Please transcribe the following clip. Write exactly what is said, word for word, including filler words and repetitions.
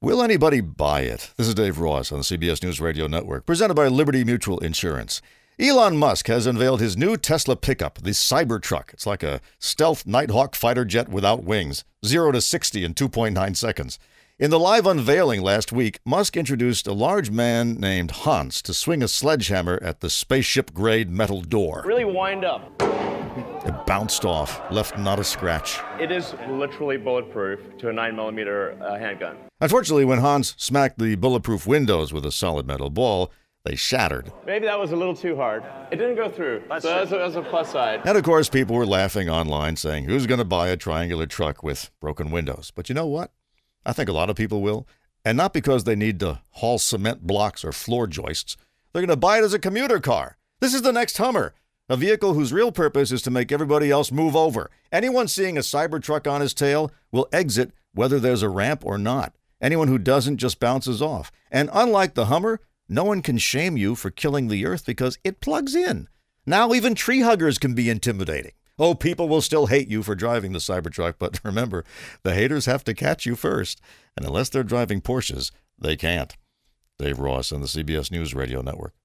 Will anybody buy it? This is Dave Ross on the C B S News Radio Network, presented by Liberty Mutual Insurance. Elon Musk has unveiled his new Tesla pickup, the Cybertruck. It's like a stealth Nighthawk fighter jet without wings, zero to sixty in two point nine seconds. In the live unveiling last week, Musk introduced a large man named Hans to swing a sledgehammer at the spaceship-grade metal door. Really wind up. It bounced off, left not a scratch. It is literally bulletproof to a nine millimeter uh, handgun. Unfortunately, when Hans smacked the bulletproof windows with a solid metal ball, they shattered. Maybe that was a little too hard. It didn't go through, that's so that's a, that's a plus side. And of course, people were laughing online, saying, who's going to buy a triangular truck with broken windows? But you know what? I think a lot of people will. And not because they need to haul cement blocks or floor joists. They're going to buy it as a commuter car. This is the next Hummer, a vehicle whose real purpose is to make everybody else move over. Anyone seeing a Cybertruck on his tail will exit whether there's a ramp or not. Anyone who doesn't just bounces off. And unlike the Hummer, no one can shame you for killing the earth because it plugs in. Now even tree huggers can be intimidating. Oh, people will still hate you for driving the Cybertruck, but remember, the haters have to catch you first. And unless they're driving Porsches, they can't. Dave Ross on the C B S News Radio Network.